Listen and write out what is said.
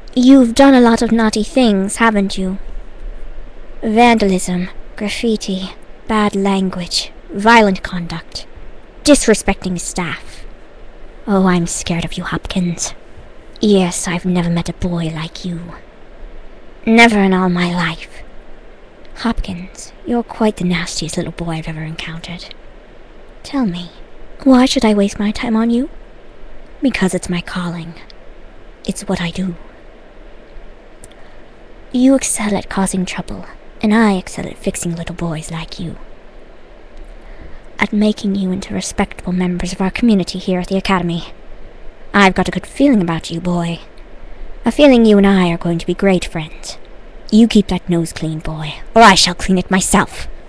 You've done a lot of naughty things, haven't you? Vandalism, graffiti, bad language, violent conduct, disrespecting staff. Oh, I'm scared of you, Hopkins. Yes, I've never met a boy like you. Never in all my life. Hopkins, you're quite the nastiest little boy I've ever encountered. Tell me, why should I waste my time on you? Because it's my calling. It's what I do. You excel at causing trouble, and I excel at fixing little boys like you. At making you into respectable members of our community here at the Academy. I've got a good feeling about you, boy. A feeling you and I are going to be great friends. You keep that nose clean, boy, or I shall clean it myself.